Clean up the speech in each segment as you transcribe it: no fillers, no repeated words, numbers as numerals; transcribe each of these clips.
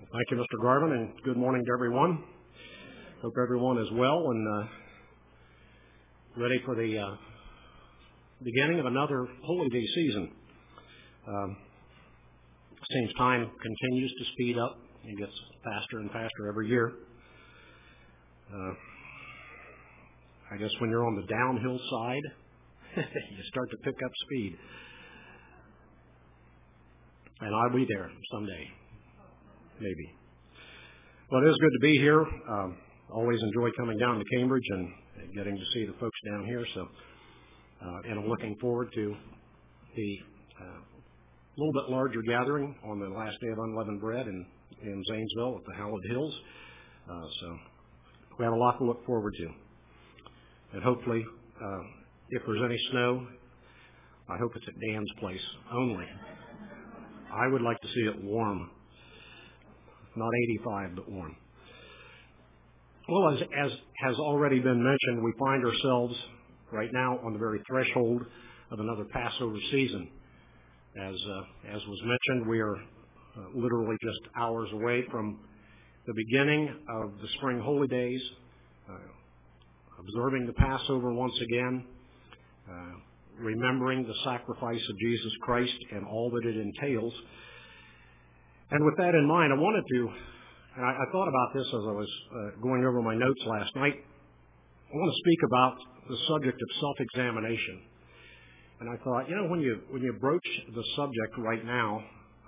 Thank you, Mr. Garvin, and good morning to everyone. Hope everyone is well and ready for the beginning of another Holy Day season. Seems time continues to speed up and gets faster and faster every year. I guess when you're on the downhill side, you start to pick up speed. And I'll be there someday, maybe. Well, it is good to be here. Always enjoy coming down to Cambridge and getting to see the folks down here. And I'm looking forward to the little bit larger gathering on the last day of Unleavened Bread in Zanesville at the Hallowed Hills. So we have a lot to look forward to. And hopefully, if there's any snow, I hope it's at Dan's place only. I would like to see it warm. Not 85, but warm. Well, as has already been mentioned, we find ourselves right now on the very threshold of another Passover season. As was mentioned, we are literally just hours away from the beginning of the spring holy days, observing the Passover once again, remembering the sacrifice of Jesus Christ and all that it entails. And with that in mind, I wanted to, and I thought about this as I was going over my notes last night. I want to speak about the subject of self-examination. And I thought, when you broach the subject right now,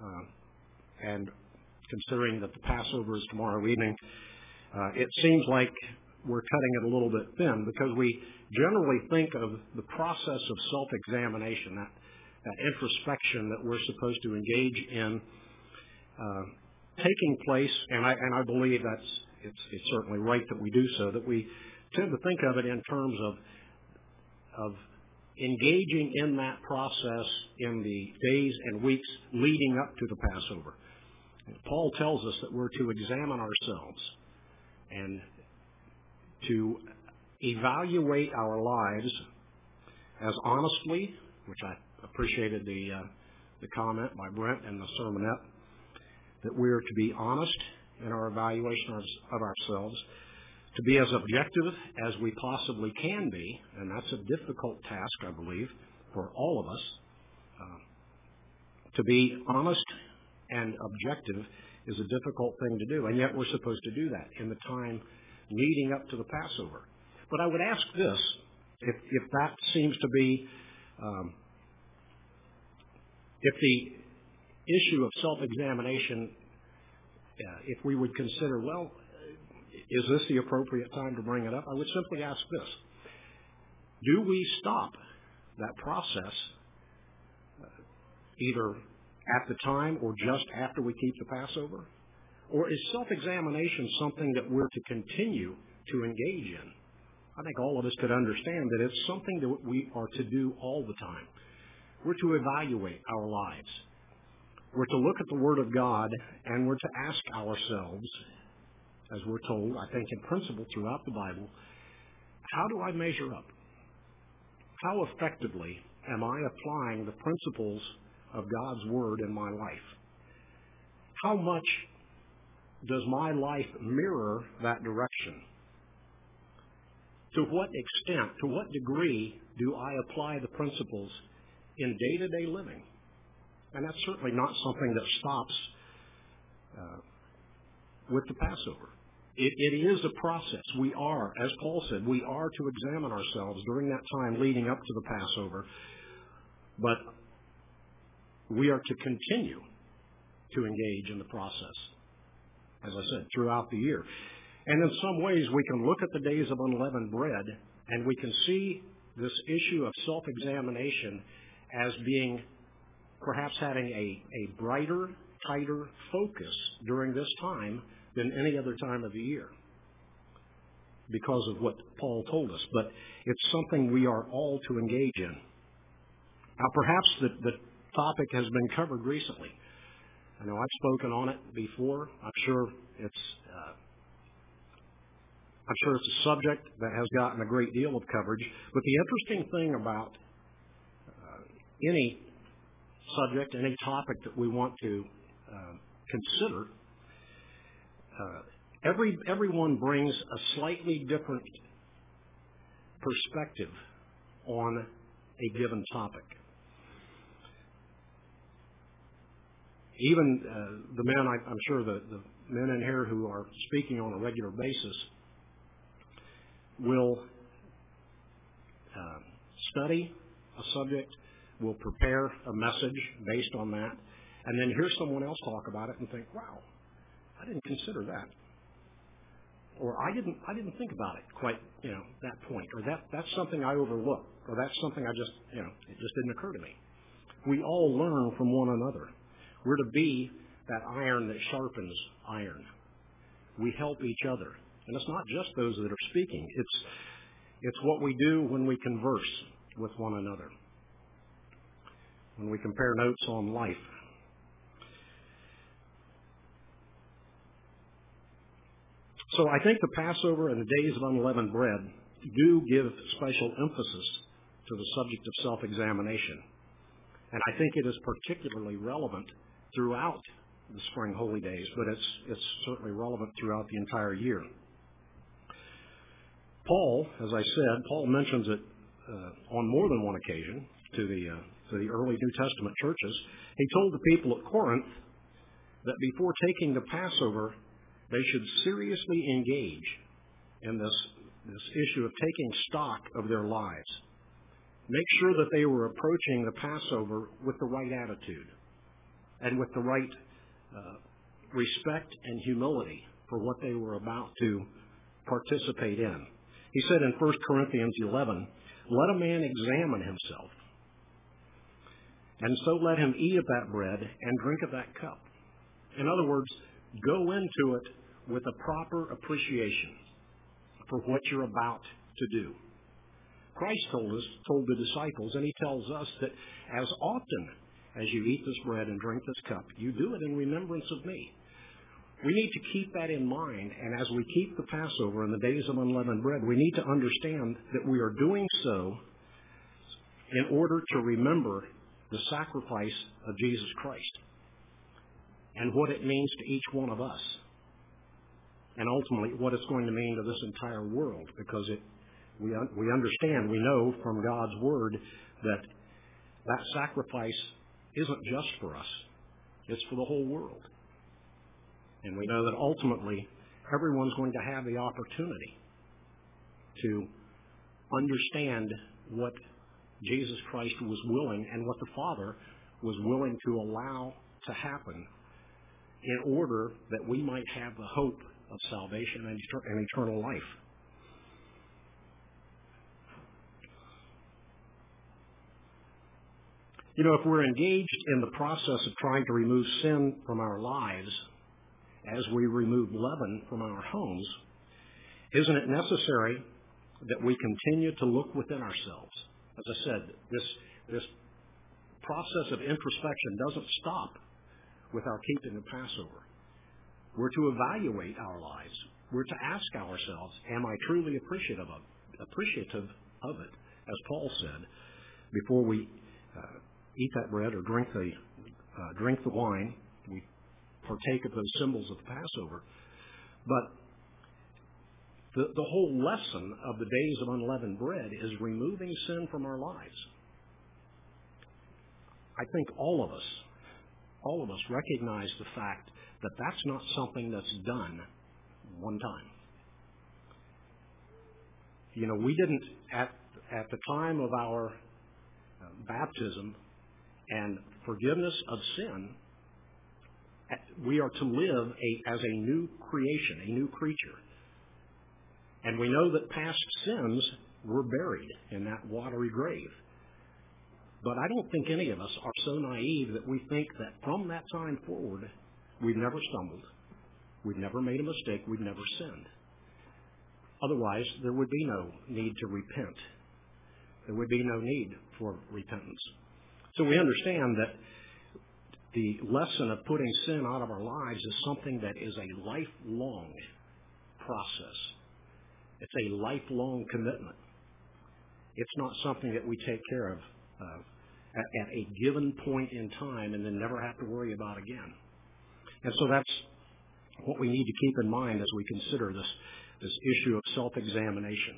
and considering that the Passover is tomorrow evening, it seems like we're cutting it a little bit thin because we generally think of the process of self-examination, that introspection that we're supposed to engage in, taking place, and I believe it's certainly right that we do so, that we tend to think of it in terms of engaging in that process in the days and weeks leading up to the Passover. And Paul tells us that we're to examine ourselves and to evaluate our lives as honestly, which I appreciated the comment by Brent and the sermonette, that we are to be honest in our evaluation of ourselves, to be as objective as we possibly can be, and that's a difficult task, I believe, for all of us. To be honest and objective is a difficult thing to do, and yet we're supposed to do that in the time leading up to the Passover. But I would ask this, if that seems to be, if the issue of self-examination, if we would consider, well, is this the appropriate time to bring it up? I would simply ask this. Do we stop that process either at the time or just after we keep the Passover? Or is self-examination something that we're to continue to engage in? I think all of us could understand that it's something that we are to do all the time. We're to evaluate our lives. We're to look at the Word of God, and we're to ask ourselves, as we're told, I think in principle throughout the Bible, how do I measure up? How effectively am I applying the principles of God's Word in my life? How much does my life mirror that direction? To what extent, to what degree do I apply the principles in day-to-day living? And that's certainly not something that stops with the Passover. It is a process. We are, as Paul said, we are to examine ourselves during that time leading up to the Passover, but we are to continue to engage in the process, as I said, throughout the year. And in some ways, we can look at the days of unleavened bread, and we can see this issue of self-examination as being perhaps having a brighter, tighter focus during this time than any other time of the year because of what Paul told us. But it's something we are all to engage in. Now, perhaps the topic has been covered recently. I know I've spoken on it before. I'm sure it's a subject that has gotten a great deal of coverage. But the interesting thing about any subject, any topic that we want to consider everyone brings a slightly different perspective on a given topic. Even the men, I'm sure the men in here who are speaking on a regular basis will study a subject, will prepare a message based on that, and then hear someone else talk about it and think, wow, I didn't consider that. Or I didn't think about it quite, that point. Or that's something I overlooked. Or that's something it just didn't occur to me. We all learn from one another. We're to be that iron that sharpens iron. We help each other. And it's not just those that are speaking. It's what we do when we converse with one another, when we compare notes on life. So I think the Passover and the days of unleavened bread do give special emphasis to the subject of self-examination. And I think it is particularly relevant throughout the spring holy days, but it's certainly relevant throughout the entire year. Paul, as I said, Paul mentions it on more than one occasion to the early New Testament churches. He told the people at Corinth that before taking the Passover, they should seriously engage in this issue of taking stock of their lives. Make sure that they were approaching the Passover with the right attitude and with the right respect and humility for what they were about to participate in. He said in 1 Corinthians 11, let a man examine himself, and so let him eat of that bread and drink of that cup. In other words, go into it with a proper appreciation for what you're about to do. Christ told the disciples, and he tells us that as often as you eat this bread and drink this cup, you do it in remembrance of me. We need to keep that in mind, and as we keep the Passover and the days of unleavened bread, we need to understand that we are doing so in order to remember the sacrifice of Jesus Christ and what it means to each one of us, and ultimately what it's going to mean to this entire world, because we understand, we know from God's Word that sacrifice isn't just for us, it's for the whole world. And we know that ultimately everyone's going to have the opportunity to understand what Jesus Christ was willing and what the Father was willing to allow to happen in order that we might have the hope of salvation and eternal life. If we're engaged in the process of trying to remove sin from our lives as we remove leaven from our homes, isn't it necessary that we continue to look within ourselves? As I said, this process of introspection doesn't stop with our keeping the Passover. We're to evaluate our lives. We're to ask ourselves, am I truly appreciative of it, as Paul said, before we eat that bread or drink the wine. We partake of those symbols of the Passover. But the whole lesson of the days of unleavened bread is removing sin from our lives. I think all of us recognize the fact that that's not something that's done one time. We didn't, at the time of our baptism and forgiveness of sin, we are to live as a new creation, a new creature. And we know that past sins were buried in that watery grave. But I don't think any of us are so naive that we think that from that time forward, we've never stumbled, we've never made a mistake, we've never sinned. Otherwise, there would be no need to repent. There would be no need for repentance. So we understand that the lesson of putting sin out of our lives is something that is a lifelong process. It's a lifelong commitment. It's not something that we take care of at a given point in time and then never have to worry about again. And so that's what we need to keep in mind as we consider this issue of self-examination.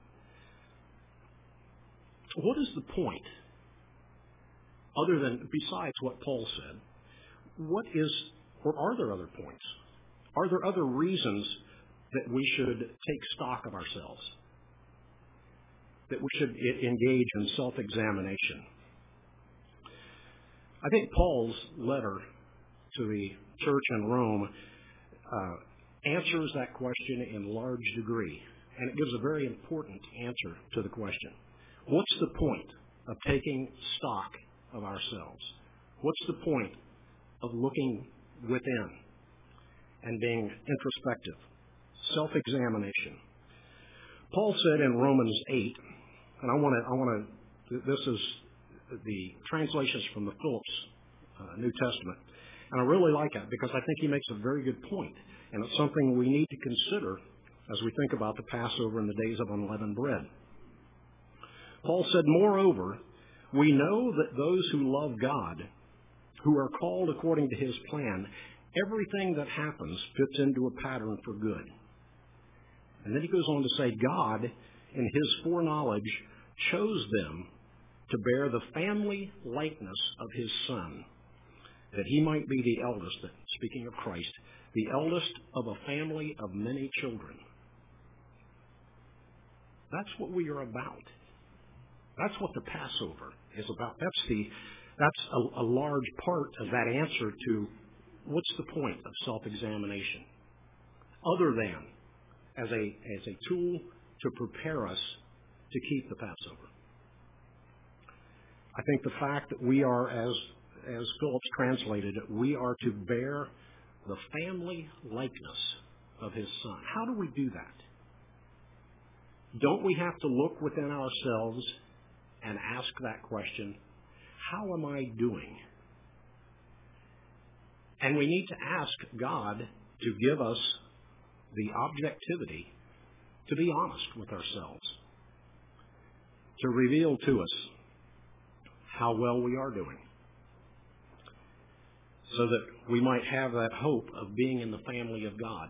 What is the point, other than, besides what Paul said, or are there other points? Are there other reasons that we should take stock of ourselves? That we should engage in self-examination? I think Paul's letter to the church in Rome answers that question in large degree, and it gives a very important answer to the question. What's the point of taking stock of ourselves? What's the point of looking within and being introspective? Self-examination. Paul said in Romans 8, and this is the translations from the Phillips New Testament, and I really like it because I think he makes a very good point, and it's something we need to consider as we think about the Passover and the days of unleavened bread. Paul said, moreover, we know that those who love God, who are called according to his plan, everything that happens fits into a pattern for good. And then he goes on to say, God, in his foreknowledge, chose them to bear the family likeness of his Son, that he might be the eldest, speaking of Christ, the eldest of a family of many children. That's what we are about. That's what the Passover is about. That's a large part of that answer to what's the point of self-examination, other than as a tool to prepare us to keep the Passover. I think the fact that we are, as Phillips translated it, we are to bear the family likeness of his Son. How do we do that? Don't we have to look within ourselves and ask that question, how am I doing? And we need to ask God to give us the objectivity to be honest with ourselves, to reveal to us how well we are doing, so that we might have that hope of being in the family of God.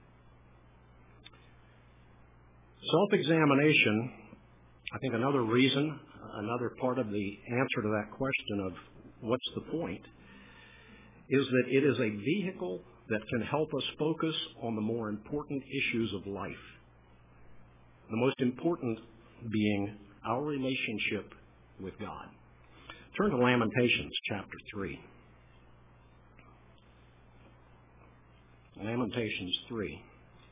Self-examination, I think another reason, another part of the answer to that question of what's the point, is that it is a vehicle that can help us focus on the more important issues of life. The most important being our relationship with God. Turn to Lamentations chapter 3. Lamentations 3.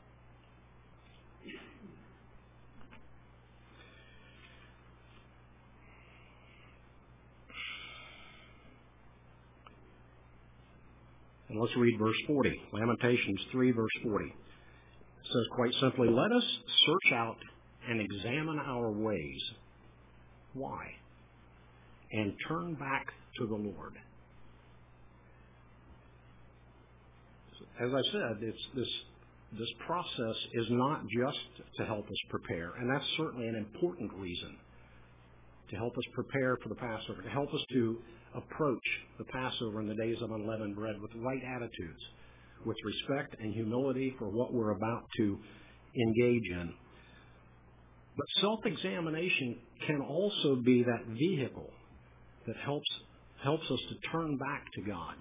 And let's read verse 40. Lamentations 3, verse 40. It says quite simply, let us search out and examine our ways. Why? And turn back to the Lord. As I said, this process is not just to help us prepare, and that's certainly an important reason to help us prepare for the Passover, to help us to approach the Passover in the days of unleavened bread with right attitudes, with respect and humility for what we're about to engage in. But self-examination can also be that vehicle that helps us to turn back to God,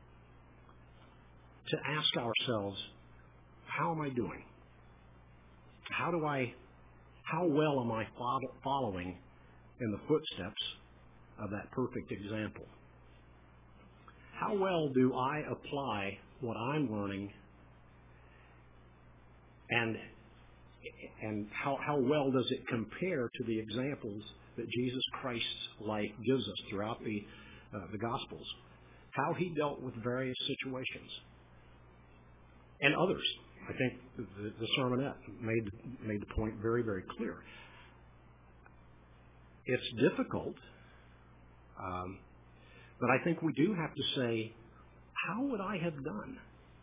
to ask ourselves, how am I doing? How well am I following in the footsteps of that perfect example? How well do I apply what I'm learning, and how well does it compare to the examples that Jesus Christ's life gives us throughout the Gospels? How he dealt with various situations. And others. I think the sermonette made the point very, very clear. It's difficult, but I think we do have to say, how would I have done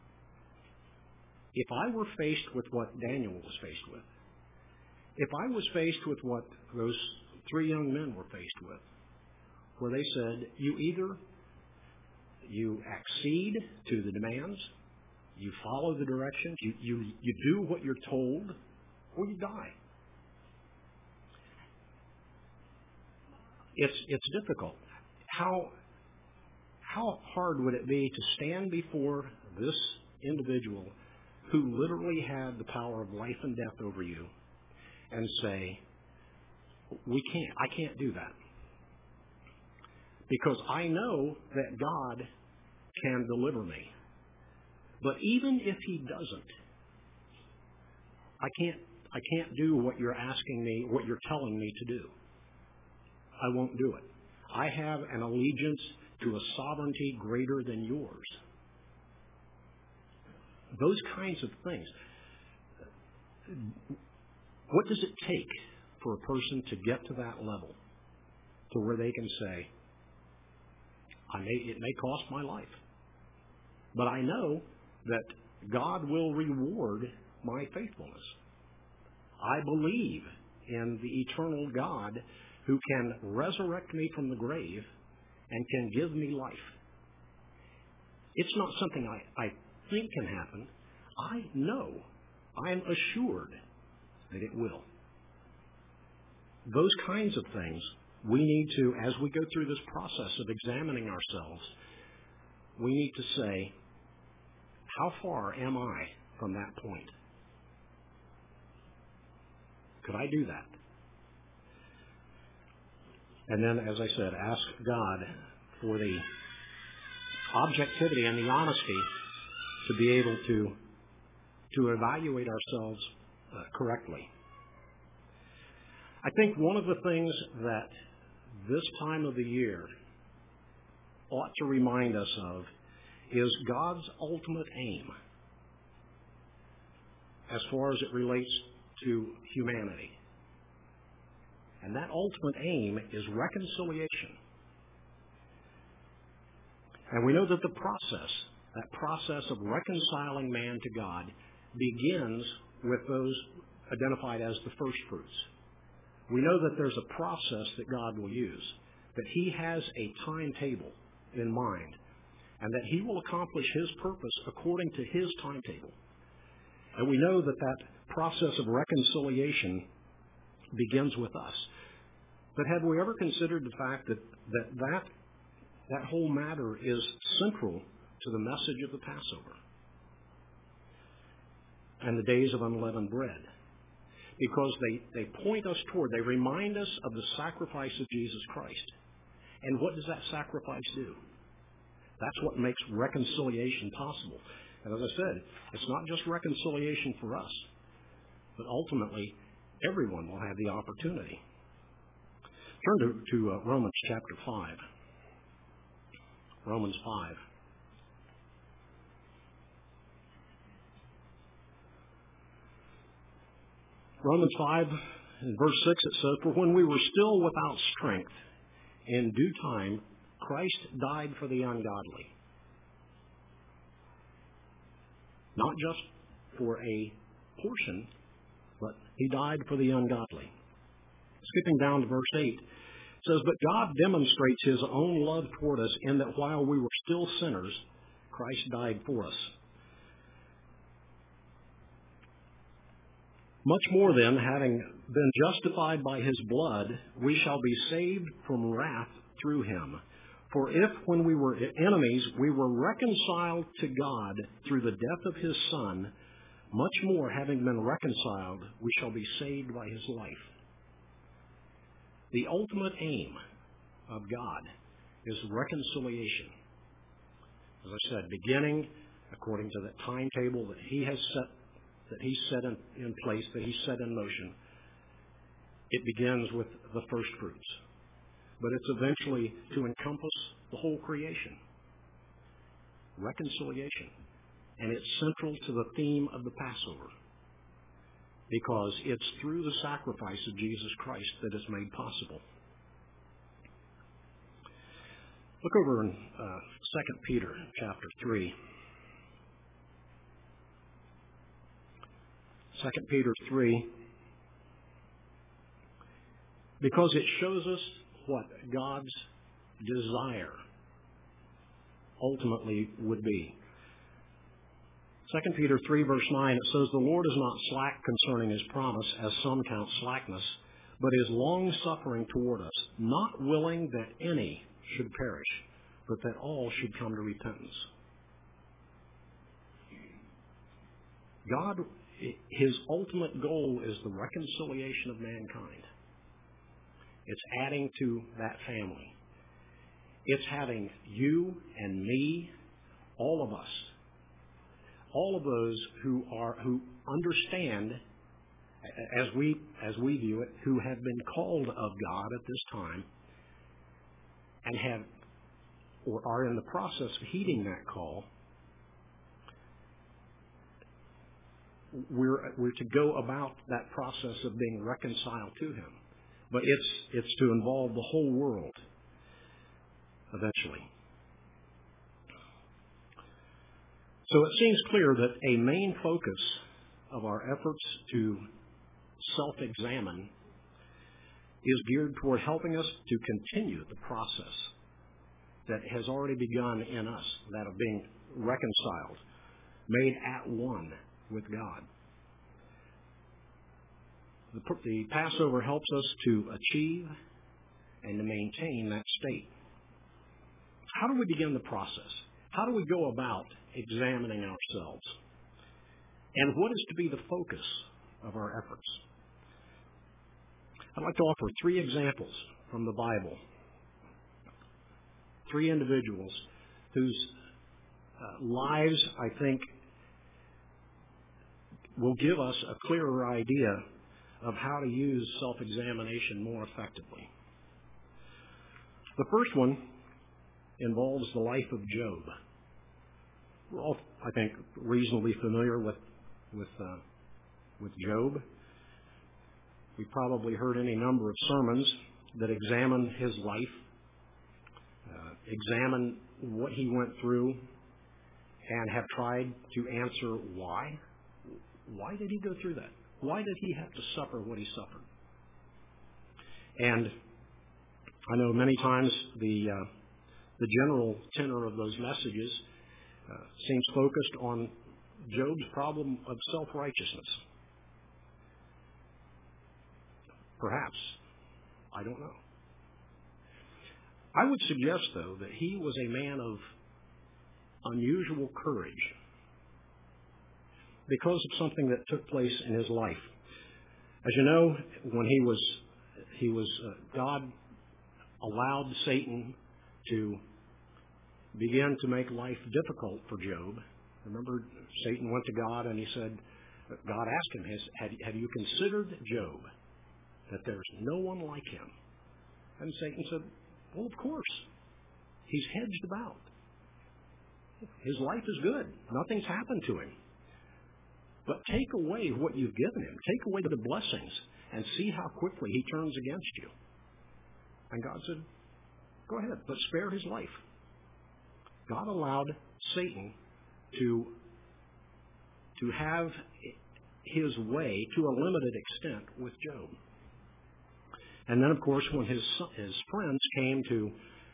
if I were faced with what Daniel was faced with? If I was faced with what those three young men were faced with, where they said, you accede to the demands, You follow the directions. You do what you're told, or you die. It's difficult. How hard would it be to stand before this individual who literally had the power of life and death over you and say, I can't do that. Because I know that God can deliver me. But even if he doesn't, I can't do what you're asking me, what you're telling me to do. I won't do it. I have an allegiance to a sovereignty greater than yours. Those kinds of things. What does it take for a person to get to that level, to where they can say, it may cost my life, but I know that God will reward my faithfulness. I believe in the eternal God who can resurrect me from the grave and can give me life. It's not something I think can happen. I know. I am assured that it will. Those kinds of things we need to, as we go through this process of examining ourselves, we need to say, how far am I from that point? Could I do that? And then, as I said, ask God for the objectivity and the honesty to be able to evaluate ourselves correctly. I think one of the things that this time of the year ought to remind us of is God's ultimate aim as far as it relates to humanity. And that ultimate aim is reconciliation. And we know that that process of reconciling man to God, begins with those identified as the first fruits. We know that there's a process that God will use, that he has a timetable in mind, and that he will accomplish his purpose according to his timetable. And we know that that process of reconciliation begins with us. But have we ever considered the fact that whole matter is central to the message of the Passover and the days of unleavened bread? Because they point us toward, they remind us of the sacrifice of Jesus Christ. And what does that sacrifice do? That's what makes reconciliation possible. And as I said, it's not just reconciliation for us, but ultimately everyone will have the opportunity. Turn to Romans chapter 5. Romans 5. Romans 5, in verse 6, it says, "For when we were still without strength, in due time, Christ died for the ungodly." Not just for a portion, but he died for the ungodly. Skipping down to verse 8, it says, "But God demonstrates his own love toward us in that while we were still sinners, Christ died for us. Much more then, having been justified by his blood, we shall be saved from wrath through him. For if, when we were enemies, we were reconciled to God through the death of his Son, much more, having been reconciled, we shall be saved by his life." The ultimate aim of God is reconciliation. As I said, beginning according to the timetable that he has set, that he set in place, that he set in motion. It begins with the first fruits, but it's eventually to encompass the whole creation. Reconciliation. And it's central to the theme of the Passover, because it's through the sacrifice of Jesus Christ that it's made possible. Look over in 2 Peter chapter 3. 2 Peter 3, because it shows us what God's desire ultimately would be. 2 Peter 3, verse 9, it says, "The Lord is not slack concerning his promise, as some count slackness, but is long-suffering toward us, not willing that any should perish, but that all should come to repentance." God, his ultimate goal is the reconciliation of mankind. It's adding to that family. It's having you and me, all of us, all of those who understand, as we view it, who have been called of God at this time and have or are in the process of heeding that call. We're to go about that process of being reconciled to him. But it's to involve the whole world eventually. So it seems clear that a main focus of our efforts to self-examine is geared toward helping us to continue the process that has already begun in us, that of being reconciled, made at one with God. The Passover helps us to achieve and to maintain that state. How do we begin the process? How do we go about examining ourselves? And what is to be the focus of our efforts? I'd like to offer 3 examples from the Bible. 3 individuals whose lives, I think, will give us a clearer idea of how to use self-examination more effectively. The first one involves the life of Job. We're all, I think, reasonably familiar with Job. We've probably heard any number of sermons that examine his life, examine what he went through, and have tried to answer why. Why did he go through that? Why did he have to suffer what he suffered? And I know many times the general tenor of those messages seems focused on Job's problem of self-righteousness. Perhaps. I don't know. I would suggest, though, that he was a man of unusual courage because of something that took place in his life. As you know, when God allowed Satan to begin to make life difficult for Job. Remember, Satan went to God and he said, God asked him, have you considered Job, that there's no one like him? And Satan said, well, of course. He's hedged about. His life is good. Nothing's happened to him. But take away what you've given him. Take away the blessings and see how quickly he turns against you. And God said, go ahead, but spare his life. God allowed Satan to have his way to a limited extent with Job. And then, of course, when his friends came to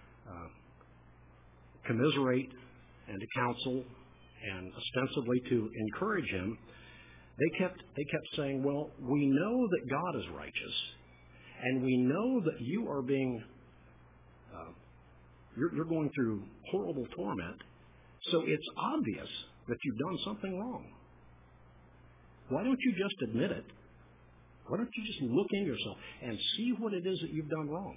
commiserate and to counsel and ostensibly to encourage him, they kept saying, well, we know that God is righteous, and we know that you are being you're going through horrible torment, so it's obvious that you've done something wrong. Why don't you just admit it? Why don't you just look in yourself and see what it is that you've done wrong?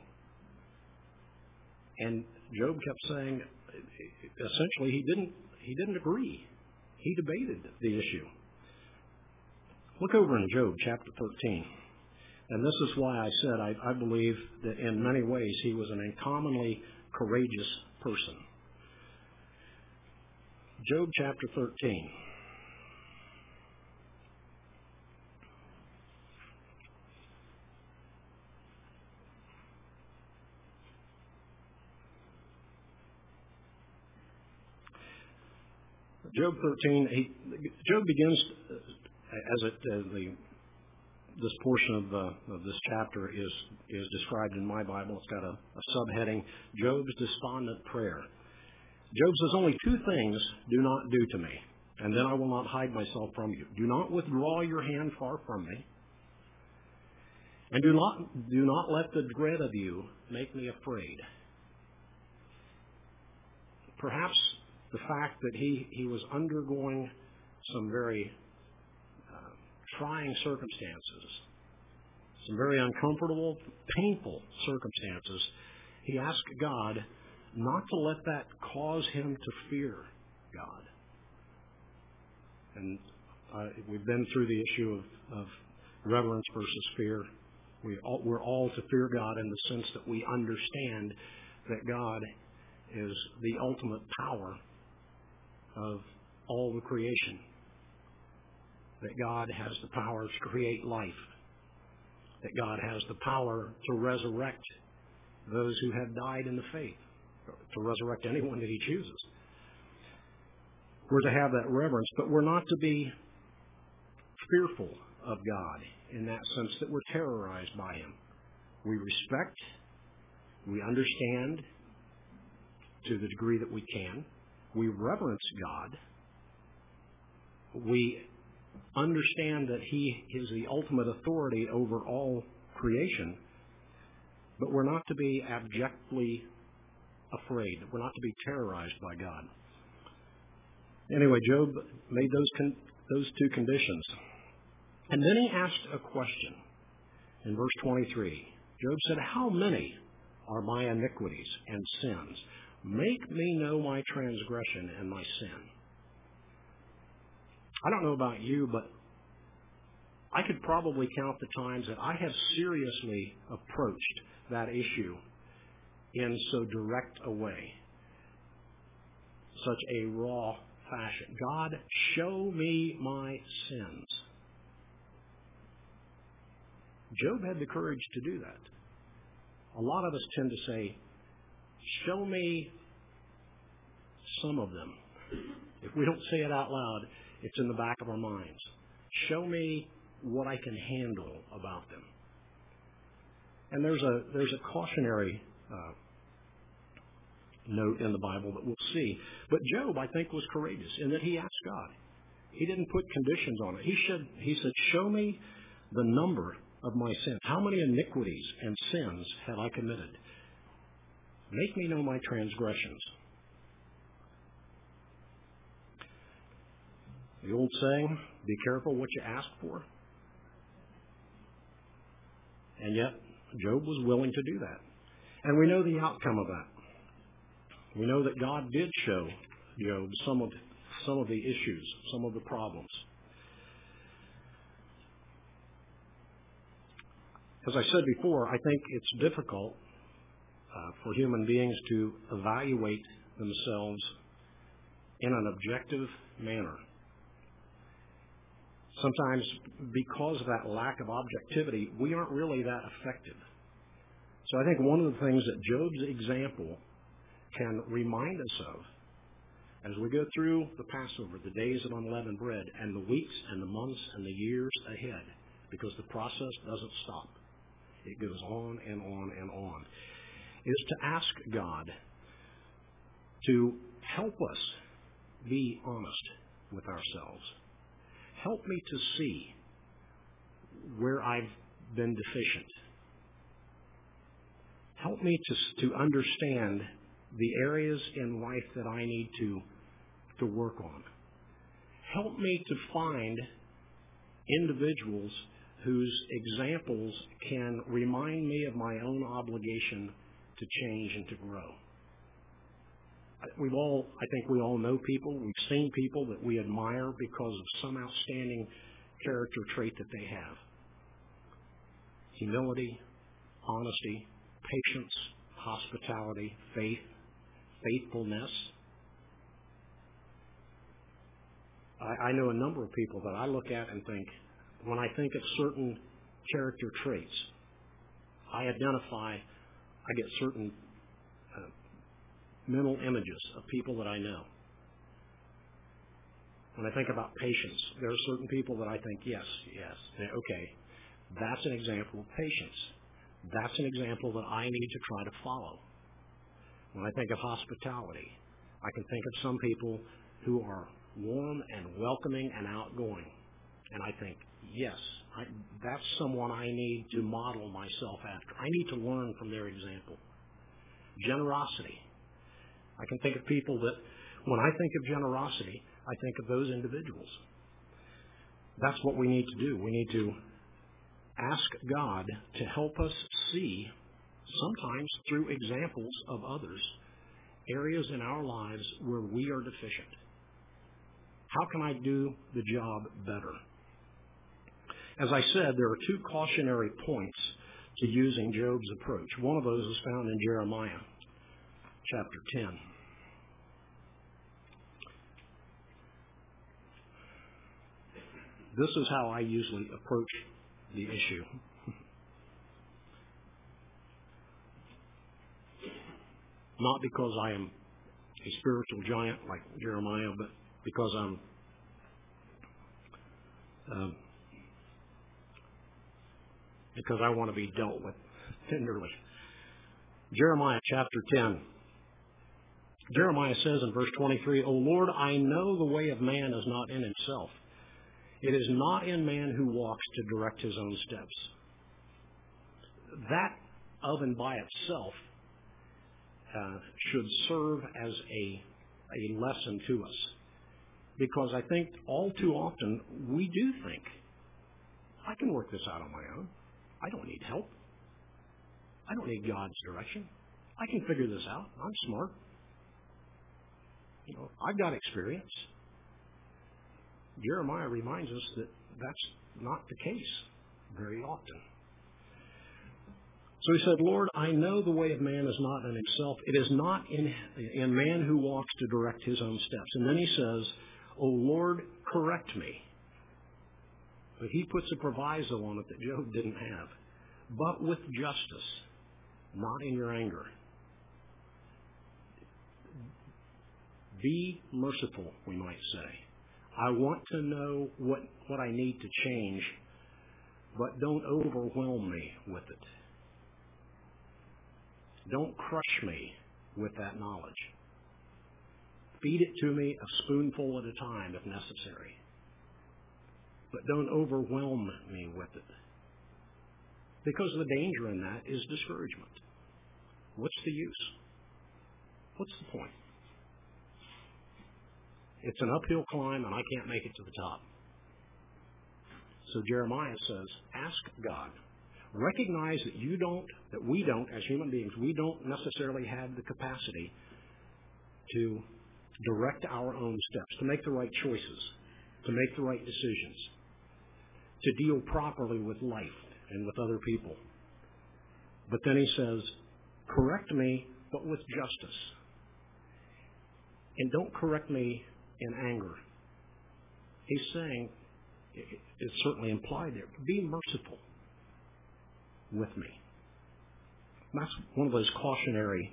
And Job kept saying, essentially, he didn't agree. He debated the issue. Look over in Job chapter 13. And this is why I said I believe that in many ways he was an uncommonly courageous person. Job chapter 13. Job 13, Job begins, this portion of this chapter is described in my Bible. It's got a subheading, Job's Despondent Prayer. Job says, only 2 things do not do to me. and then I will not hide myself from you. Do not withdraw your hand far from me, and do not let the dread of you make me afraid. Perhaps the fact that he was undergoing some very trying circumstances, some very uncomfortable, painful circumstances, he asked God not to let that cause him to fear God. And we've been through the issue of reverence versus fear. We're all to fear God in the sense that we understand that God is the ultimate power of all the creation, that God has the power to create life, that God has the power to resurrect those who have died in the faith, to resurrect anyone that he chooses. We're to have that reverence, but we're not to be fearful of God in that sense that we're terrorized by him. We respect, we understand to the degree that we can. We reverence God. We understand that he is the ultimate authority over all creation, but we're not to be abjectly afraid. We're not to be terrorized by God. Anyway, Job made those two conditions. And then he asked a question in verse 23. Job said, "How many are my iniquities and sins? Make me know my transgression and my sin." I don't know about you, but I could probably count the times that I have seriously approached that issue in so direct a way, such a raw fashion. God, show me my sins. Job had the courage to do that. A lot of us tend to say, show me some of them. If we don't say it out loud, it's in the back of our minds. Show me what I can handle about them. And there's a cautionary note in the Bible that we'll see. But Job, I think, was courageous in that he asked God. He didn't put conditions on it. He said, show me the number of my sins. How many iniquities and sins have I committed? Make me know my transgressions. The old saying, be careful what you ask for. And yet, Job was willing to do that. And we know the outcome of that. We know that God did show Job some of the issues, some of the problems. As I said before, I think it's difficult for human beings to evaluate themselves in an objective manner. Sometimes because of that lack of objectivity, we aren't really that effective. So I think one of the things that Job's example can remind us of as we go through the Passover, the days of unleavened bread, and the weeks and the months and the years ahead, because the process doesn't stop. It goes on and on and on, is to ask God to help us be honest with ourselves. Help me to see where I've been deficient. Help me to understand the areas in life that I need to work on. Help me to find individuals whose examples can remind me of my own obligation to change and to grow. I think we all know people. We've seen people that we admire because of some outstanding character trait that they have. Humility, honesty, patience, hospitality, faith, faithfulness. I know a number of people that I look at and think, when I think of certain character traits, I get certain mental images of people that I know. When I think about patience, there are certain people that I think, yes, okay, that's an example of patience. That's an example that I need to try to follow. When I think of hospitality, I can think of some people who are warm and welcoming and outgoing. And I think, yes, that's someone I need to model myself after. I need to learn from their example. Generosity. I can think of people that, when I think of generosity, I think of those individuals. That's what we need to do. We need to ask God to help us see, sometimes through examples of others, areas in our lives where we are deficient. How can I do the job better? As I said, there are two cautionary points to using Job's approach. One of those is found in Jeremiah chapter 10. This is how I usually approach the issue. Not because I am a spiritual giant like Jeremiah, but because I want to be dealt with tenderly. Jeremiah chapter 10. Jeremiah says in verse 23, O Lord, I know the way of man is not in himself. It is not in man who walks to direct his own steps. That of and by itself should serve as a lesson to us. Because I think all too often we do think, I can work this out on my own. I don't need help. I don't need God's direction. I can figure this out. I'm smart. I've got experience. Jeremiah reminds us that that's not the case very often. So he said, Lord, I know the way of man is not in himself. It is not in man who walks to direct his own steps. And then he says, O Lord, correct me. But he puts a proviso on it that Job didn't have. But with justice, not in your anger. Be merciful, we might say. I want to know what I need to change, but don't overwhelm me with it. Don't crush me with that knowledge. Feed it to me a spoonful at a time if necessary. But don't overwhelm me with it. Because the danger in that is discouragement. What's the use? What's the point? It's an uphill climb and I can't make it to the top. So Jeremiah says, ask God. Recognize that we don't, as human beings, we don't necessarily have the capacity to direct our own steps, to make the right choices, to make the right decisions, to deal properly with life and with other people. But then he says, correct me, but with justice. And don't correct me in anger. He's saying, it's certainly implied there, be merciful with me. And that's one of those cautionary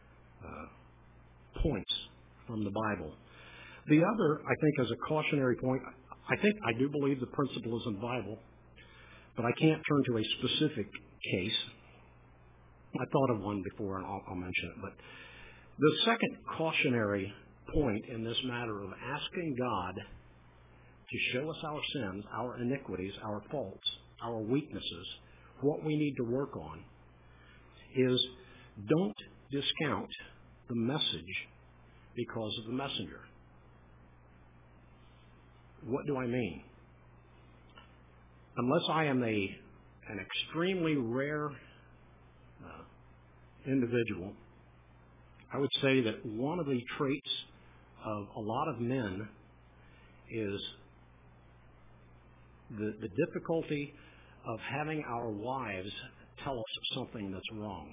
points from the Bible. The other, I think, as a cautionary point, I do believe the principle is in the Bible, but I can't turn to a specific case. I thought of one before, and I'll mention it. But the second cautionary point in this matter of asking God to show us our sins, our iniquities, our faults, our weaknesses, what we need to work on, is don't discount the message because of the messenger. What do I mean? Unless I am an extremely rare individual, I would say that one of the traits of a lot of men is the difficulty of having our wives tell us something that's wrong.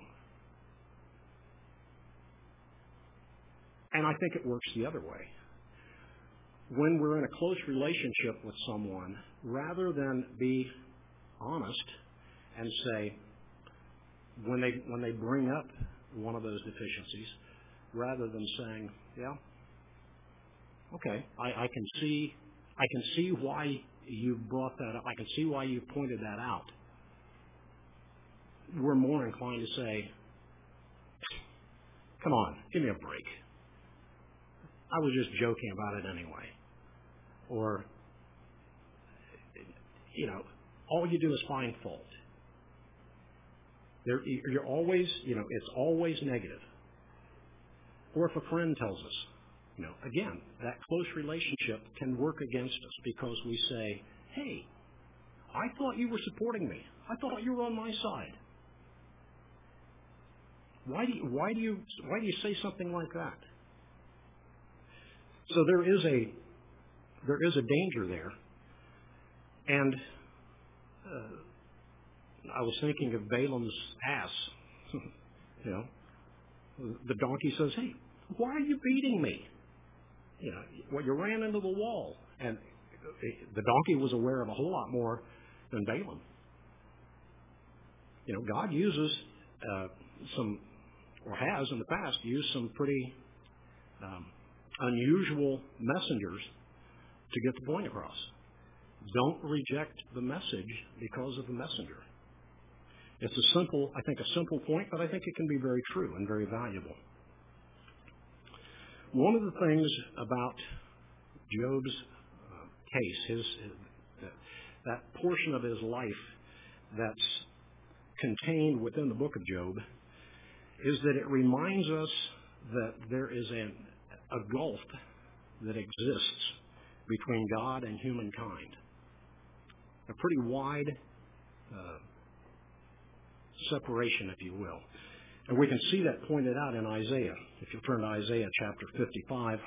And I think it works the other way. When we're in a close relationship with someone, rather than be honest and say, when they bring up one of those deficiencies, rather than saying, yeah, okay, I can see why you brought that up. I can see why you pointed that out. We're more inclined to say, come on, give me a break. I was just joking about it anyway. or, all you do is find fault. You're always, it's always negative. Or if a friend tells us, again, that close relationship can work against us because we say, hey, I thought you were supporting me. I thought you were on my side. Why do you say something like that? So there is a danger there. And I was thinking of Balaam's ass. The donkey says, hey, why are you beating me? You ran into the wall. And the donkey was aware of a whole lot more than Balaam. God uses has in the past used some pretty unusual messengers to get the point across. Don't reject the message because of the messenger. It's a simple point, but I think it can be very true and very valuable. One of the things about Job's case, that portion of his life that's contained within the book of Job, is that it reminds us that there is a gulf that exists between God and humankind. A pretty wide separation, if you will. And we can see that pointed out in Isaiah. If you turn to Isaiah chapter 55.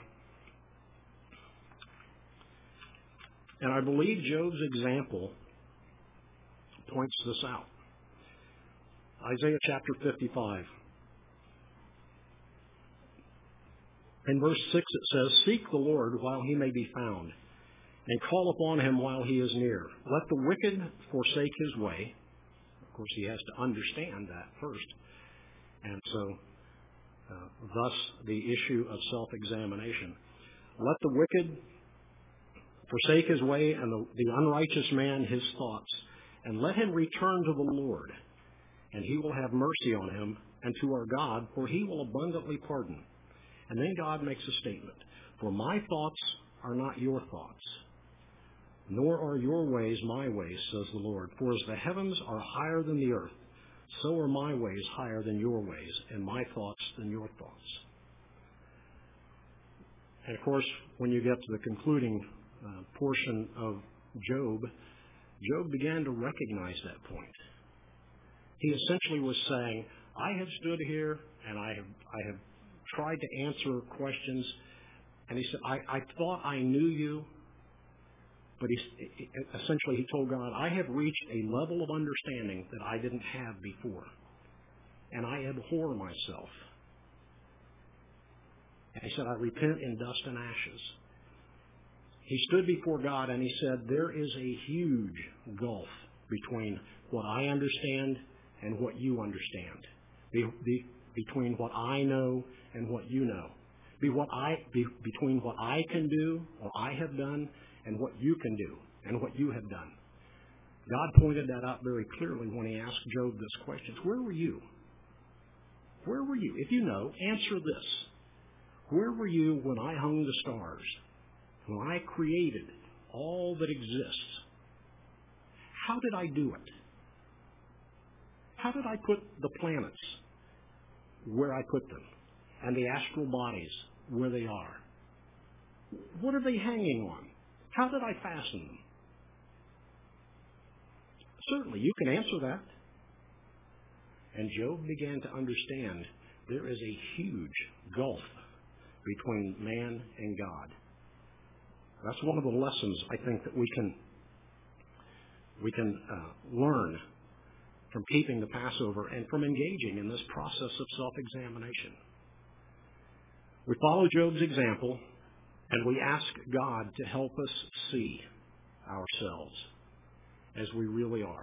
And I believe Job's example points this out. Isaiah chapter 55. In verse 6 it says, seek the Lord while he may be found, and call upon him while he is near. Let the wicked forsake his way. Of course, he has to understand that first. And so, thus, the issue of self-examination. Let the wicked forsake his way, and the unrighteous man his thoughts, and let him return to the Lord, and he will have mercy on him, and to our God, for he will abundantly pardon. And then God makes a statement. For my thoughts are not your thoughts, nor are your ways my ways, says the Lord. For as the heavens are higher than the earth, so are my ways higher than your ways, and my thoughts than your thoughts. And of course, when you get to the concluding portion of Job, Job began to recognize that point. He essentially was saying, I have stood here and I have tried to answer questions, and he said, I thought I knew you, but essentially he told God, I have reached a level of understanding that I didn't have before, and I abhor myself. And he said, I repent in dust and ashes. He stood before God and he said, there is a huge gulf between what I understand and what you understand, between what I know and what you know, between what I can do or I have done and what you can do and what you have done. God pointed that out very clearly when he asked Job this question. Where were you? Where were you? If you know, answer this. Where were you when I hung the stars? When I created all that exists? How did I do it? How did I put the planets where I put them, and the astral bodies where they are? What are they hanging on? How did I fasten them? Certainly, you can answer that. And Job began to understand there is a huge gulf between man and God. That's one of the lessons I think that we can learn from keeping the Passover and from engaging in this process of self-examination. We follow Job's example, and we ask God to help us see ourselves as we really are.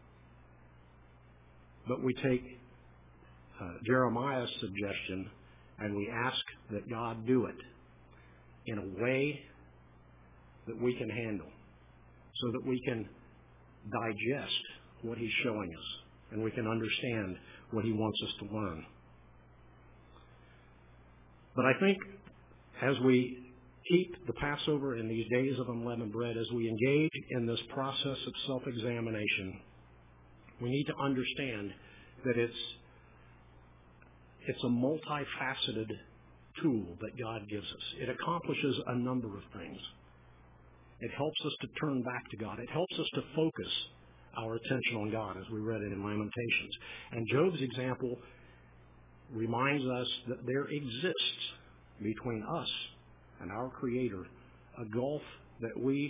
But we take Jeremiah's suggestion and we ask that God do it in a way that we can handle, so that we can digest what he's showing us and we can understand what he wants us to learn. But I think as we keep the Passover and these days of unleavened bread, as we engage in this process of self-examination, we need to understand that it's a multifaceted tool that God gives us. It accomplishes a number of things. It helps us to turn back to God. It helps us to focus our attention on God, as we read it in Lamentations. And Job's example reminds us that there exists between us and our Creator a gulf that we,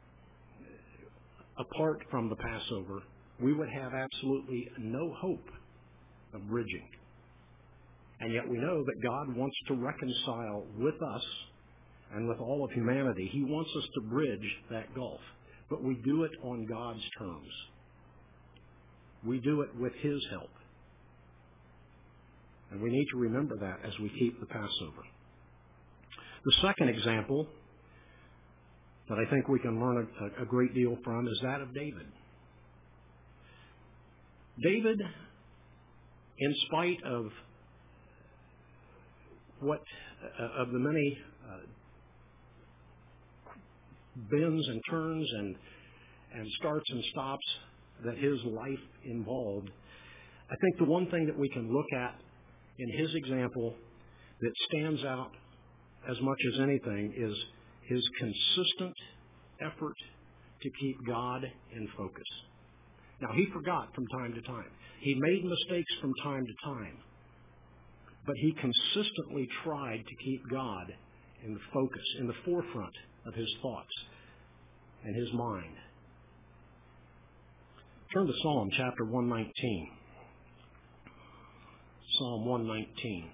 apart from the Passover, we would have absolutely no hope of bridging. And yet we know that God wants to reconcile with us and with all of humanity. He wants us to bridge that gulf. But we do it on God's terms. We do it with His help. And we need to remember that as we keep the Passover. The second example that I think we can learn a great deal from is that of David. David, in spite of the many bends and turns and starts and stops that his life involved, I think the one thing that we can look at in his example that stands out as much as anything is his consistent effort to keep God in focus. Now, he forgot from time to time. He made mistakes from time to time. But he consistently tried to keep God in the focus, in the forefront of his thoughts and his mind. Turn to Psalm chapter 119. Psalm 119.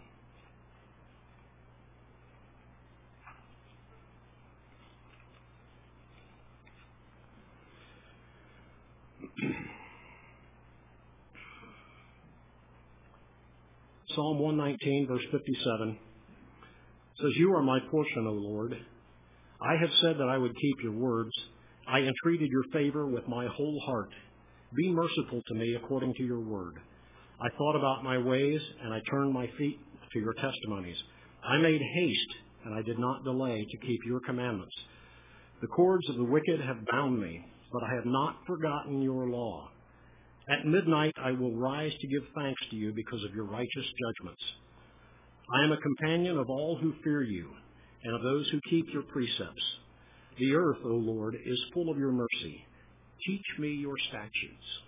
Psalm 119, verse 57, says, "You are my portion, O Lord. I have said that I would keep your words. I entreated your favor with my whole heart. Be merciful to me according to your word. I thought about my ways, and I turned my feet to your testimonies. I made haste, and I did not delay to keep your commandments. The cords of the wicked have bound me, but I have not forgotten your law. At midnight I will rise to give thanks to you because of your righteous judgments. I am a companion of all who fear you, and of those who keep your precepts. The earth, O Lord, is full of your mercy. Teach me your statutes."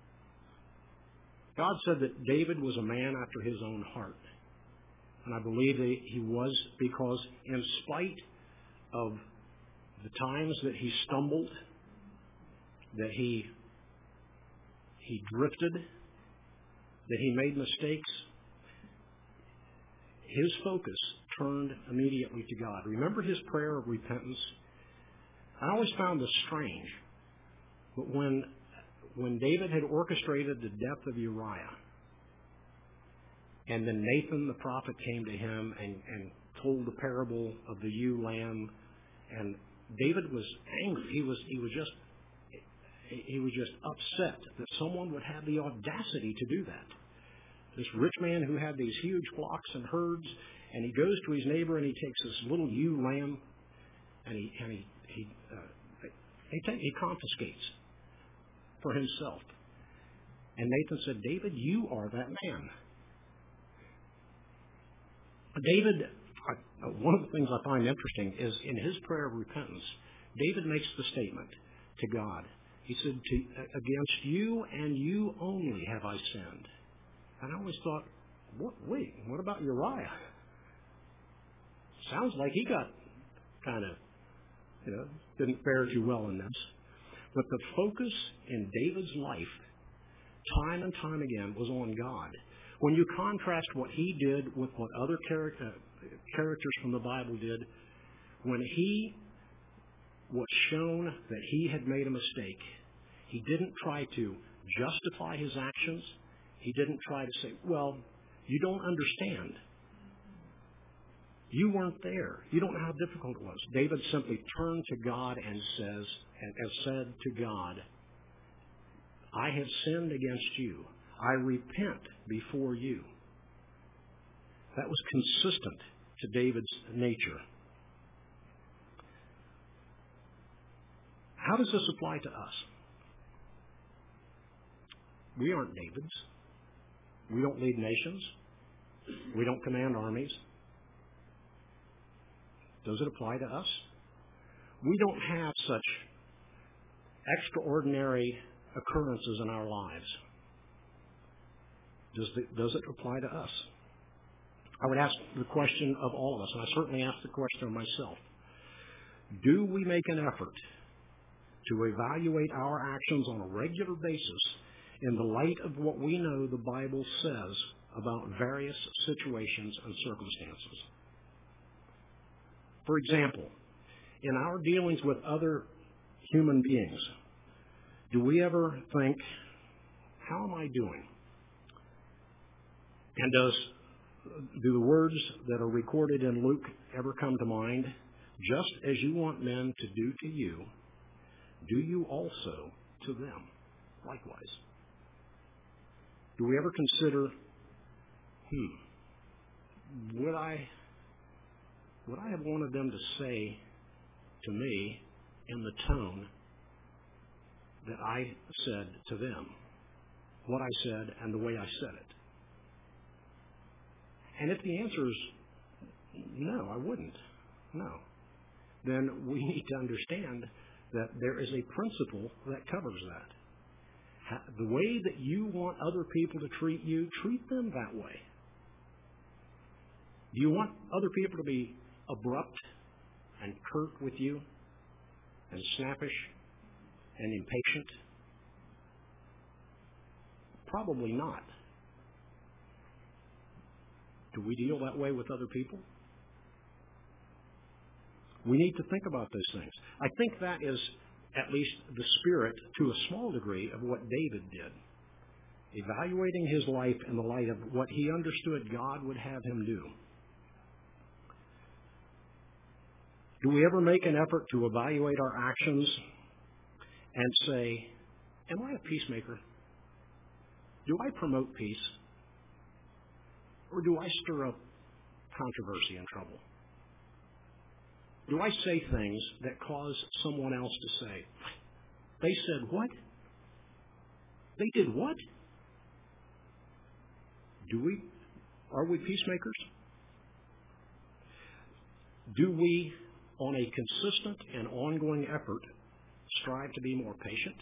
God said that David was a man after his own heart. And I believe that he was, because in spite of the times that he stumbled, that he drifted, that he made mistakes, his focus turned immediately to God. Remember his prayer of repentance? I always found this strange, but when David had orchestrated the death of Uriah, and then Nathan the prophet came to him and told the parable of the ewe lamb, and David was angry. He was just upset that someone would have the audacity to do that. This rich man who had these huge flocks and herds, and he goes to his neighbor and he takes this little ewe lamb, and he confiscates for himself. And Nathan said, "David, you are that man." David, one of the things I find interesting is in his prayer of repentance, David makes the statement to God. He said, "Against you and you only have I sinned." And I always thought, what about Uriah? Sounds like he got kind of, didn't fare too well in this. But the focus in David's life, time and time again, was on God. When you contrast what he did with what other characters from the Bible did, when he was shown that he had made a mistake, he didn't try to justify his actions. He didn't try to say, "Well, you don't understand. You weren't there. You don't know how difficult it was." David simply turned to God and said to God, "I have sinned against you. I repent before you." That was consistent to David's nature. How does this apply to us? We aren't Davids. We don't lead nations. We don't command armies. Does it apply to us? We don't have such extraordinary occurrences in our lives. Does it apply to us? I would ask the question of all of us, and I certainly ask the question of myself. Do we make an effort to evaluate our actions on a regular basis in the light of what we know the Bible says about various situations and circumstances? For example, in our dealings with other human beings, do we ever think, how am I doing? And do the words that are recorded in Luke ever come to mind? Just as you want men to do to you, do you also to them likewise? Do we ever consider, would I have wanted them to say to me in the tone that I said to them, what I said and the way I said it? And if the answer is no, I wouldn't, no, then we need to understand that there is a principle that covers that. The way that you want other people to treat you, treat them that way. Do you want other people to be abrupt and curt with you and snappish and impatient? Probably not. Do we deal that way with other people? We need to think about those things. I think that is at least the spirit, to a small degree, of what David did. Evaluating his life in the light of what he understood God would have him do. Do we ever make an effort to evaluate our actions and say, am I a peacemaker? Do I promote peace? Or do I stir up controversy and trouble? Do I say things that cause someone else to say, they said what? They did what? Are we peacemakers? Do we, on a consistent and ongoing effort, strive to be more patient?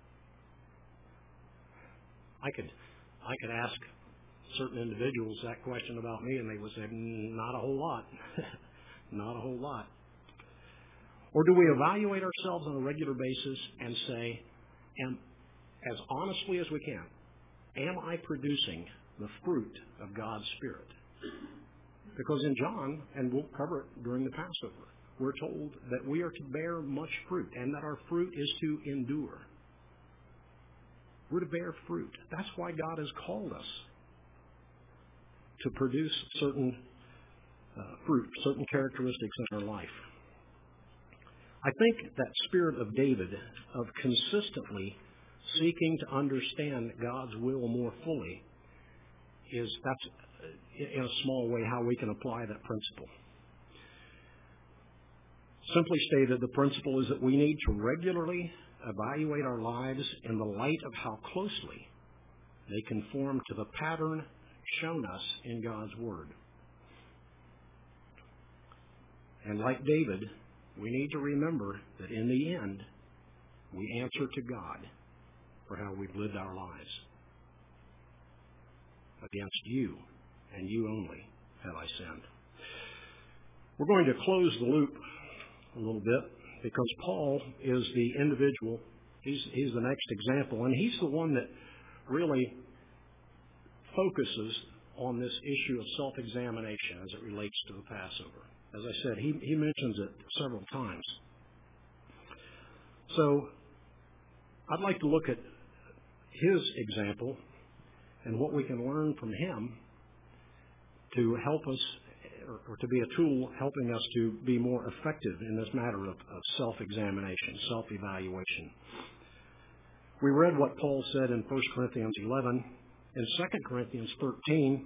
I could ask certain individuals that question about me, and they would say, not a whole lot. Not a whole lot. Or do we evaluate ourselves on a regular basis and say, as honestly as we can, am I producing the fruit of God's Spirit? Because in John, and we'll cover it during the Passover, we're told that we are to bear much fruit and that our fruit is to endure. We're to bear fruit. That's why God has called us to produce certain fruit, certain characteristics in our life. I think that spirit of David, of consistently seeking to understand God's will more fully, that's in a small way how we can apply that principle. Simply stated, the principle is that we need to regularly evaluate our lives in the light of how closely they conform to the pattern shown us in God's Word. And like David, we need to remember that in the end, we answer to God for how we've lived our lives. Against you, and you only, have I sinned. We're going to close the loop a little bit because Paul is the individual. He's the next example, and he's the one that really focuses on this issue of self-examination as it relates to the Passover. As I said, he mentions it several times. So I'd like to look at his example and what we can learn from him to help us, or to be a tool helping us to be more effective in this matter of self-examination, self-evaluation. We read what Paul said in 1 Corinthians 11. In 2 Corinthians 13,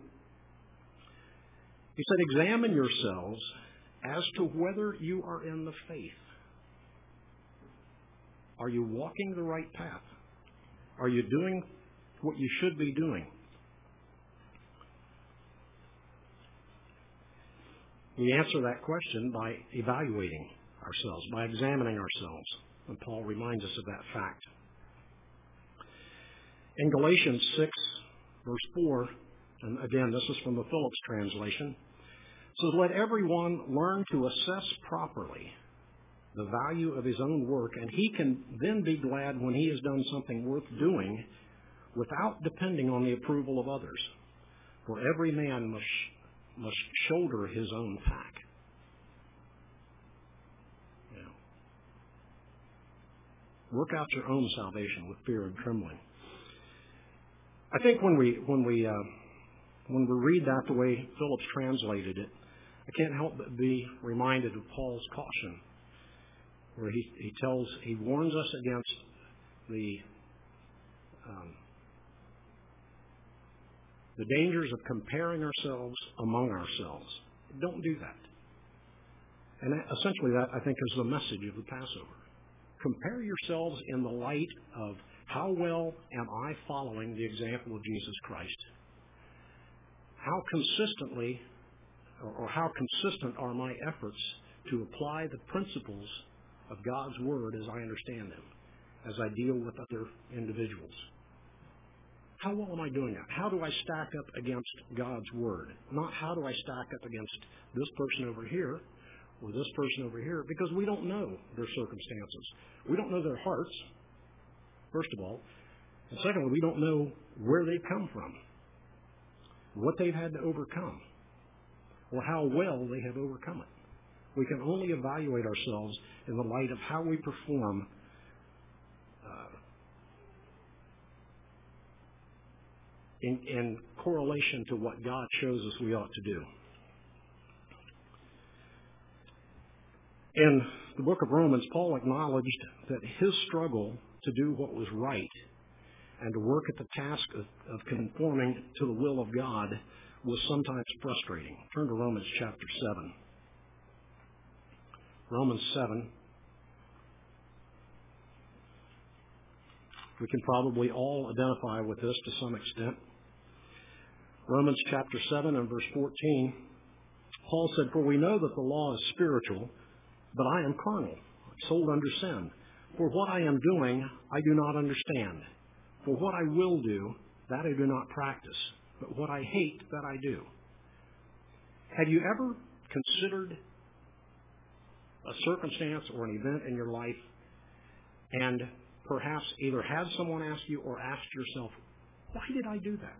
he said, examine yourselves as to whether you are in the faith. Are you walking the right path? Are you doing what you should be doing? We answer that question by evaluating ourselves, by examining ourselves. And Paul reminds us of that fact. In Galatians 6, verse 4, and again, this is from the Phillips translation, it says, "Let everyone learn to assess properly the value of his own work, and he can then be glad when he has done something worth doing without depending on the approval of others. For every man must shoulder his own pack." Yeah. Work out your own salvation with fear and trembling. I think when we read that the way Phillips translated it, I can't help but be reminded of Paul's caution, where he warns us against the dangers of comparing ourselves among ourselves. Don't do that. And essentially that, I think, is the message of the Passover. Compare yourselves in the light of how well am I following the example of Jesus Christ? How consistently or how consistent are my efforts to apply the principles of God's Word as I understand them, as I deal with other individuals? How well am I doing that? How do I stack up against God's Word? Not how do I stack up against this person over here or this person over here, because we don't know their circumstances. We don't know their hearts, first of all. And secondly, we don't know where they've come from, what they've had to overcome, or how well they have overcome it. We can only evaluate ourselves in the light of how we perform in correlation to what God shows us we ought to do. In the book of Romans, Paul acknowledged that his struggle to do what was right and to work at the task of conforming to the will of God was sometimes frustrating. Turn to Romans chapter 7. Romans 7. We can probably all identify with this to some extent. Romans chapter 7 and verse 14, Paul said, "For we know that the law is spiritual, but I am carnal, sold under sin. For what I am doing, I do not understand. For what I will do, that I do not practice. But what I hate, that I do." Have you ever considered a circumstance or an event in your life and perhaps either had someone ask you or asked yourself, why did I do that?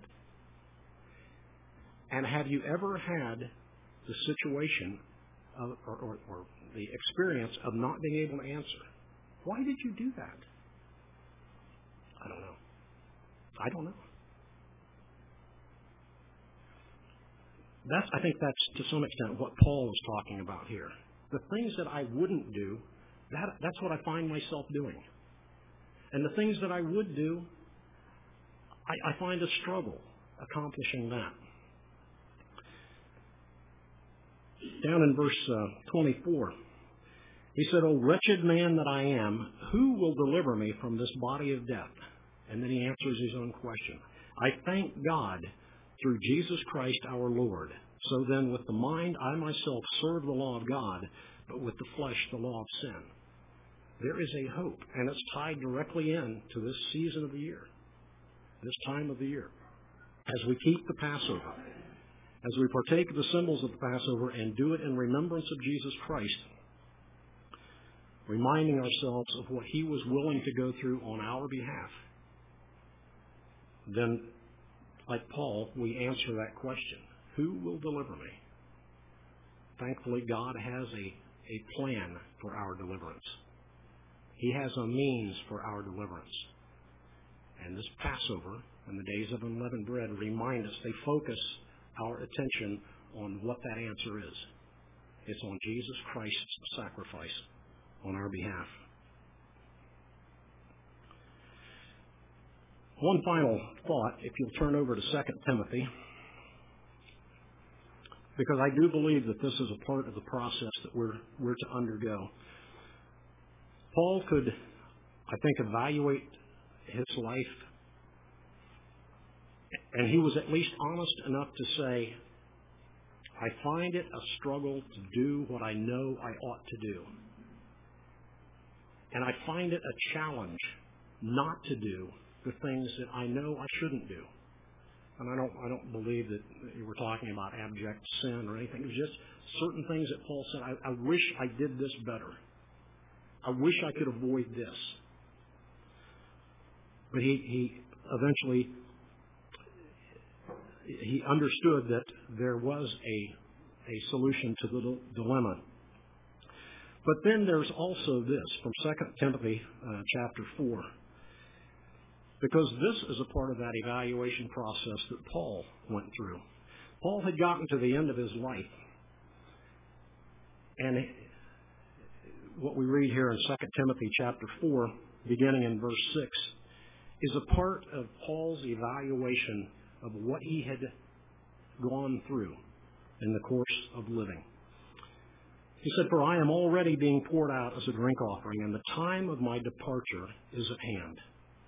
And have you ever had the situation or the experience of not being able to answer? Why did you do that? I don't know. I don't know. I think that's to some extent what Paul is talking about here. The things that I wouldn't do, that's what I find myself doing. And the things that I would do, I find a struggle accomplishing that. Down in verse 24, he said, "O wretched man that I am, who will deliver me from this body of death?" And then he answers his own question. "I thank God through Jesus Christ our Lord. So then with the mind I myself serve the law of God, but with the flesh the law of sin." There is a hope, and it's tied directly in to this season of the year, this time of the year. As we keep the Passover, as we partake of the symbols of the Passover and do it in remembrance of Jesus Christ, reminding ourselves of what he was willing to go through on our behalf, then, like Paul, we answer that question. Who will deliver me? Thankfully, God has a plan for our deliverance. He has a means for our deliverance. And this Passover and the days of unleavened bread remind us, they focus our attention on what that answer is. It's on Jesus Christ's sacrifice on our behalf. One final thought, if you'll turn over to 2 Timothy, because I do believe that this is a part of the process that we're to undergo. Paul could I think, evaluate his life. And he was at least honest enough to say, I find it a struggle to do what I know I ought to do. And I find it a challenge not to do the things that I know I shouldn't do. And I don't believe that we're talking about abject sin or anything. It was just certain things that Paul said, I wish I did this better. I wish I could avoid this. But he eventually he understood that there was a solution to the dilemma. But then there's also this from 2 Timothy chapter 4. Because this is a part of that evaluation process that Paul went through. Paul had gotten to the end of his life. And what we read here in 2 Timothy chapter 4, beginning in verse 6, is a part of Paul's evaluation of what he had gone through in the course of living. He said, "For I am already being poured out as a drink offering, and the time of my departure is at hand."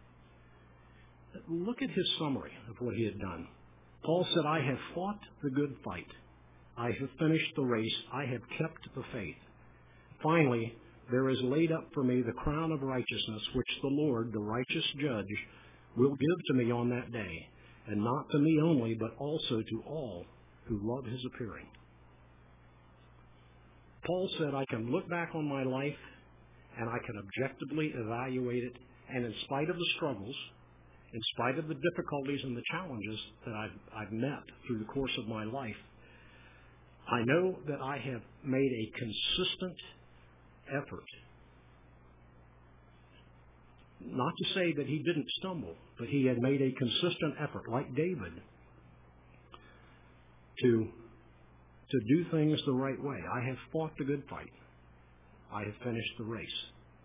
Look at his summary of what he had done. Paul said, "I have fought the good fight. I have finished the race. I have kept the faith. Finally, there is laid up for me the crown of righteousness, which the Lord, the righteous judge, will give to me on that day, and not to me only, but also to all who love his appearing." Paul said, I can look back on my life and I can objectively evaluate it, and in spite of the struggles, in spite of the difficulties and the challenges that I've met through the course of my life, I know that I have made a consistent effort. Not to say that he didn't stumble, but he had made a consistent effort, like David, to do things the right way. I have fought the good fight. I have finished the race.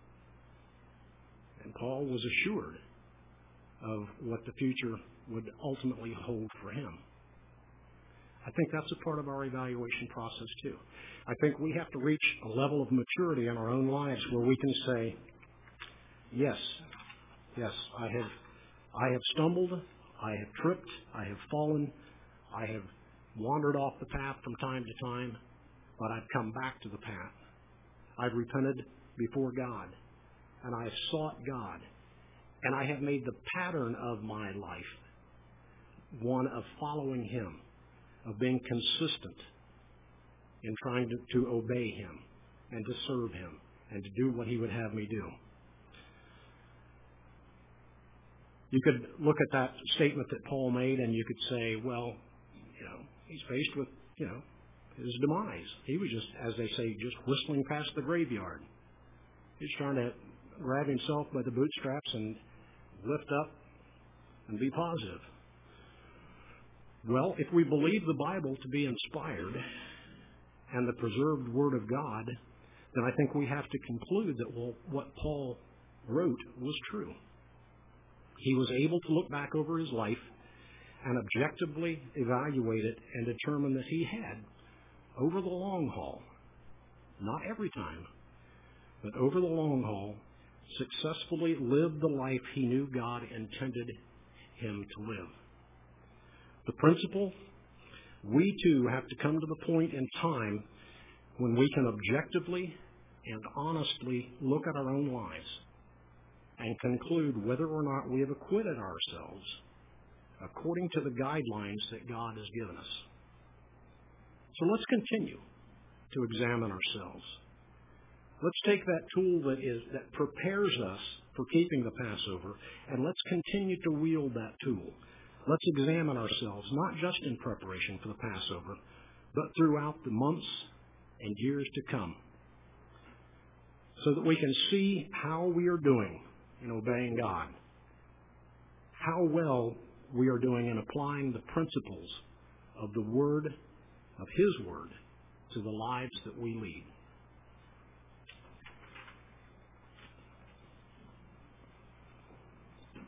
And Paul was assured of what the future would ultimately hold for him. I think that's a part of our evaluation process too. I think we have to reach a level of maturity in our own lives where we can say, yes, I have stumbled, I have tripped, I have fallen, I have wandered off the path from time to time, but I've come back to the path. I've repented before God, and I have sought God, and I have made the pattern of my life one of following Him, of being consistent in trying to obey Him and to serve Him and to do what He would have me do. You could look at that statement that Paul made and you could say, well, he's faced with, his demise. He was just, as they say, just whistling past the graveyard. He's trying to grab himself by the bootstraps and lift up and be positive. Well, if we believe the Bible to be inspired and the preserved Word of God, then I think we have to conclude that what Paul wrote was true. He was able to look back over his life and objectively evaluate it and determine that he had, over the long haul, not every time, but over the long haul, successfully lived the life he knew God intended him to live. The principle, we too have to come to the point in time when we can objectively and honestly look at our own lives and conclude whether or not we have acquitted ourselves according to the guidelines that God has given us. So let's continue to examine ourselves. Let's take that tool that prepares us for keeping the Passover, and let's continue to wield that tool. Let's examine ourselves, not just in preparation for the Passover, but throughout the months and years to come, so that we can see how we are doing in obeying God, how well we are doing in applying the principles of the Word, of His Word, to the lives that we lead.